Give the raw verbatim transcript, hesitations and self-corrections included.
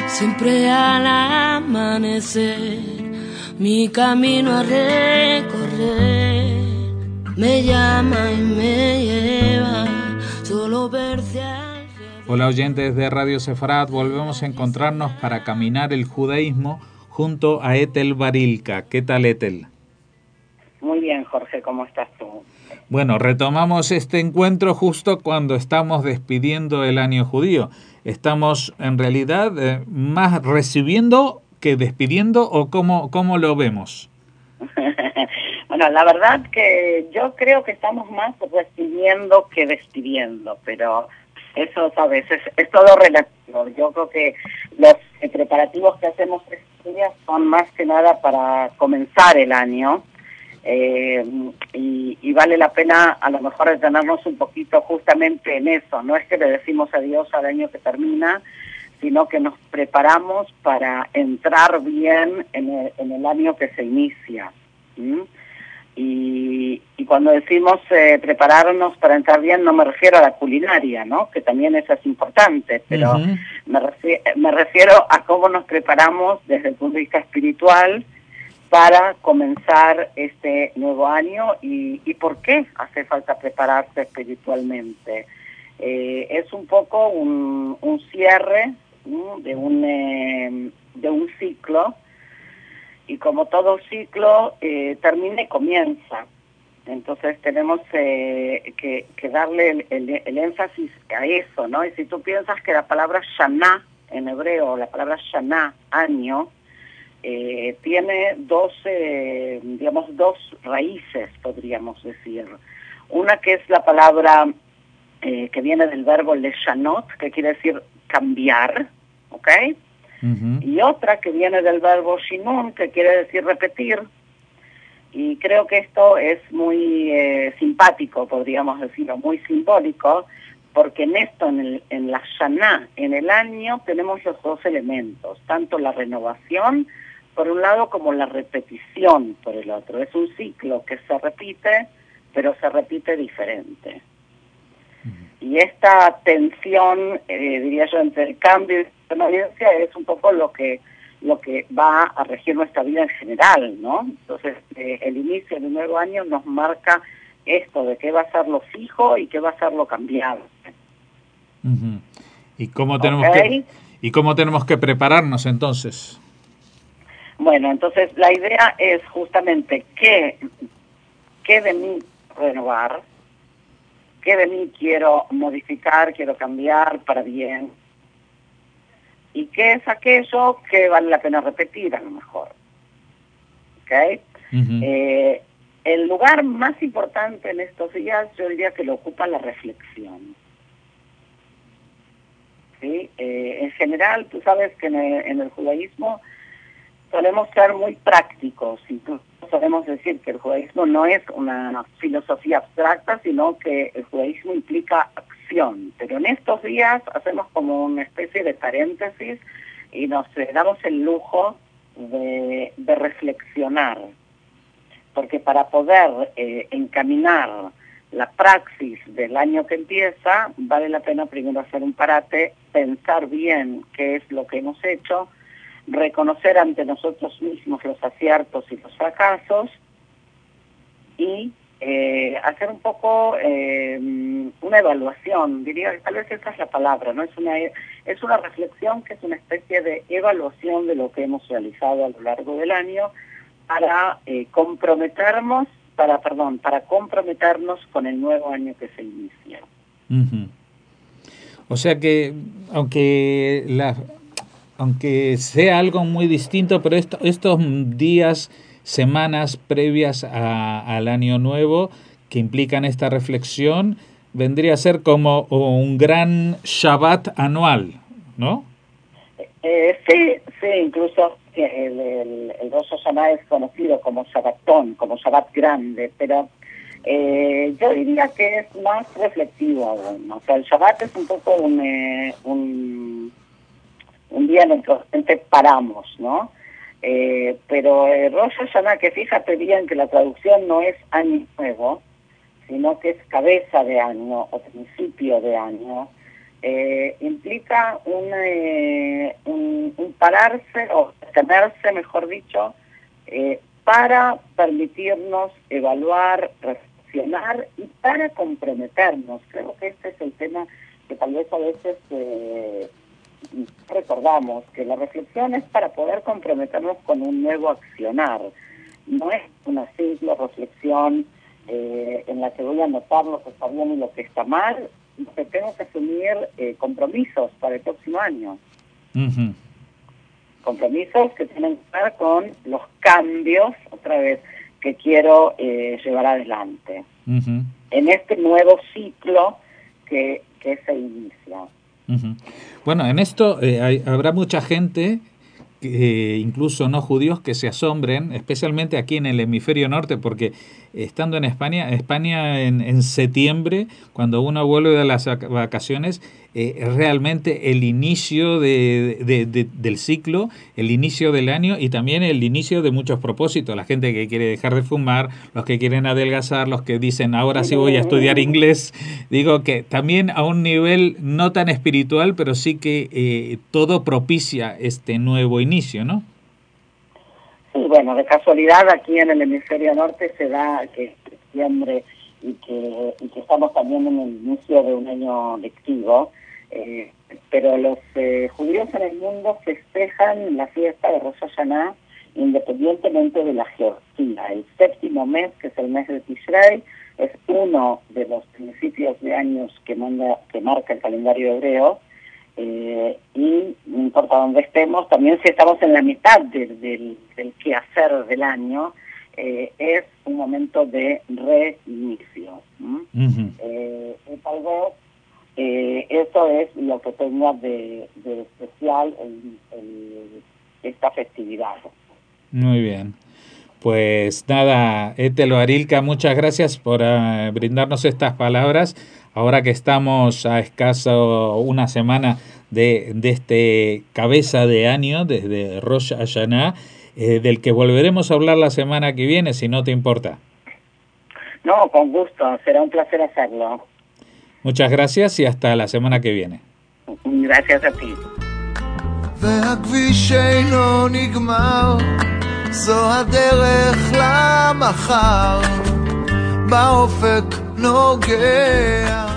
siempre al amanecer, mi camino a recorrer me llama y me lleva, solo verte alrededor. Hola oyentes de Radio Sefarat, volvemos a encontrarnos para caminar el judaísmo junto a Ethel Barilka. ¿Qué tal, Ethel? Muy bien, Jorge, ¿cómo estás tú? Bueno, retomamos este encuentro justo cuando estamos despidiendo el año judío. Estamos en realidad eh, más recibiendo que despidiendo, ¿o cómo, cómo lo vemos? Bueno, la verdad que yo creo que estamos más recibiendo que despidiendo, pero eso, sabes, es, es todo relativo. Yo creo que los preparativos que hacemos estos días son más que nada para comenzar el año. Eh, y, y vale la pena a lo mejor detenernos un poquito justamente en eso. No es que le decimos adiós al año que termina, sino que nos preparamos para entrar bien en el, en el año que se inicia. ¿Mm? Y, y cuando decimos eh, prepararnos para entrar bien, no me refiero a la culinaria, ¿no? Que también eso es importante, pero uh-huh. me, refiero, me refiero a cómo nos preparamos desde el punto de vista espiritual para comenzar este nuevo año y, y por qué hace falta prepararse espiritualmente. Eh, es un poco un, un cierre, ¿no? de, un, eh, de un ciclo, y como todo ciclo, eh, termina y comienza. Entonces tenemos eh, que, que darle el, el, el énfasis a eso, ¿no? Y si tú piensas que la palabra Shana en hebreo, la palabra Shana, año, Eh, tiene dos, eh, digamos, dos raíces, podríamos decir. Una que es la palabra eh, que viene del verbo leshanot, que quiere decir cambiar, ¿ok? Uh-huh. Y otra que viene del verbo shinun, que quiere decir repetir. Y creo que esto es muy eh, simpático, podríamos decir, o muy simbólico, porque en esto, en, el, en la Shana, en el año, tenemos los dos elementos, tanto la renovación, por un lado, como la repetición por el otro. Es un ciclo que se repite, pero se repite diferente. Uh-huh. Y esta tensión, eh, diría yo, entre el cambio y la permanencia es un poco lo que lo que va a regir nuestra vida en general, ¿no? Entonces, eh, el inicio de un nuevo año nos marca esto de qué va a ser lo fijo y qué va a ser lo cambiado. Uh-huh. ¿Y cómo tenemos ¿Okay? que y cómo tenemos que prepararnos entonces? Bueno, entonces la idea es justamente qué, qué de mí renovar, qué de mí quiero modificar, quiero cambiar para bien, y qué es aquello que vale la pena repetir a lo mejor. ¿Ok? Uh-huh. Eh, el lugar más importante en estos días yo diría que lo ocupa la reflexión. ¿Sí? Eh, en general, tú sabes que en el, en el judaísmo solemos ser muy prácticos, incluso solemos decir que el judaísmo no es una filosofía abstracta, sino que el judaísmo implica acción. Pero en estos días hacemos como una especie de paréntesis y nos damos el lujo de, de reflexionar, porque para poder eh, encaminar la praxis del año que empieza, vale la pena primero hacer un parate, pensar bien qué es lo que hemos hecho, reconocer ante nosotros mismos los aciertos y los fracasos y eh, hacer un poco eh, una evaluación, diría que tal vez esa es la palabra, ¿no? Es una, es una reflexión que es una especie de evaluación de lo que hemos realizado a lo largo del año para eh, comprometernos, para, perdón, para comprometernos con el nuevo año que se inicia. Uh-huh. O sea que, aunque la aunque sea algo muy distinto, pero esto, estos días, semanas previas a, al año nuevo que implican esta reflexión, vendría a ser como un gran Shabbat anual, ¿no? Eh, sí, sí, incluso el, el, el Rosh Hashanah es conocido como Shabbatón, como Shabbat grande, pero eh, yo diría que es más reflexivo aún, ¿no? O sea, el Shabbat es un poco un... Eh, un un día en el que realmente paramos, ¿no? Eh, pero eh, Rosh Hashanah, que fíjate bien que la traducción no es año nuevo, sino que es cabeza de año o principio de año, eh, implica un, eh, un, un pararse o tenerse, mejor dicho, eh, para permitirnos evaluar, reflexionar y para comprometernos. Creo que este es el tema que tal vez a veces eh, recordamos, que la reflexión es para poder comprometernos con un nuevo accionar. No es una simple reflexión eh, en la que voy a anotar lo que está bien y lo que está mal, que tengo que asumir eh, compromisos para el próximo año. Uh-huh. Compromisos que tienen que ver con los cambios, otra vez, que quiero eh, llevar adelante. Uh-huh. En este nuevo ciclo que, que se inicia. Uh-huh. Bueno, en esto eh, hay, habrá mucha gente, eh, incluso no judíos, que se asombren, especialmente aquí en el hemisferio norte, porque estando en España, España en, en septiembre, cuando uno vuelve de las vacaciones, eh, realmente el inicio de, de, de, del ciclo, el inicio del año y también el inicio de muchos propósitos. La gente que quiere dejar de fumar, los que quieren adelgazar, los que dicen ahora sí voy a estudiar inglés. Digo que también a un nivel no tan espiritual, pero sí que eh, todo propicia este nuevo inicio, ¿no? Sí, bueno, de casualidad aquí en el hemisferio norte se da que es septiembre y que, y que estamos también en el inicio de un año lectivo, eh, pero los eh, judíos en el mundo festejan la fiesta de Rosh Hashanah independientemente de la geografía. El séptimo mes, que es el mes de Tishrei, es uno de los principios de años que, manda, que marca el calendario hebreo. Eh, y no importa dónde estemos, también si estamos en la mitad del, del, del quehacer del año, eh, es un momento de reinicio. ¿Mm? Uh-huh. eh, y tal vez eh, eso es lo que tenga de, de especial el, el, esta festividad. Muy bien. Pues nada, Ethel Barilka, muchas gracias por uh, brindarnos estas palabras. Ahora que estamos a escaso una semana de, de este cabeza de año, desde Rosh Hashanah, eh, del que volveremos a hablar la semana que viene, si no te importa. No, con gusto, será un placer hacerlo. Muchas gracias y hasta la semana que viene. Gracias a ti. והכביש אינו נגמר, זו הדרך למחר, באופק נוגע